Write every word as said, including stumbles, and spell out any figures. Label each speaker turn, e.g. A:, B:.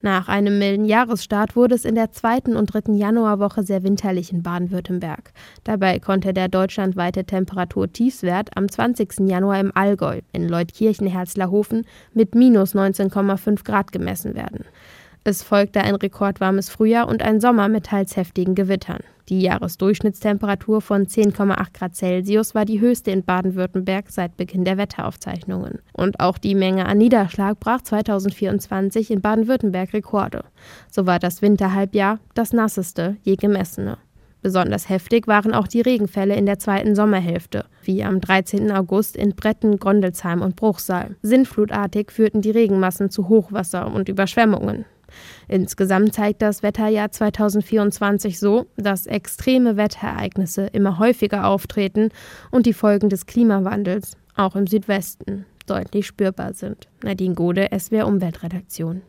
A: Nach einem milden Jahresstart wurde es in der zweiten und dritten Januarwoche sehr winterlich in Baden-Württemberg. Dabei konnte der deutschlandweite Temperaturtiefswert am zwanzigsten Januar im Allgäu in Leutkirchen-Herzlerhofen mit minus neunzehn Komma fünf Grad gemessen werden. Es folgte ein rekordwarmes Frühjahr und ein Sommer mit teils heftigen Gewittern. Die Jahresdurchschnittstemperatur von zehn Komma acht Grad Celsius war die höchste in Baden-Württemberg seit Beginn der Wetteraufzeichnungen. Und auch die Menge an Niederschlag brach zweitausendvierundzwanzig in Baden-Württemberg Rekorde. So war das Winterhalbjahr das nasseste je gemessene. Besonders heftig waren auch die Regenfälle in der zweiten Sommerhälfte, wie am dreizehnten August in Bretten, Gondelsheim und Bruchsal. Sintflutartig führten die Regenmassen zu Hochwasser und Überschwemmungen. Insgesamt zeigt das Wetterjahr zweitausendvierundzwanzig so, dass extreme Wetterereignisse immer häufiger auftreten und die Folgen des Klimawandels, auch im Südwesten, deutlich spürbar sind. Nadine Gode, S W R Umweltredaktion.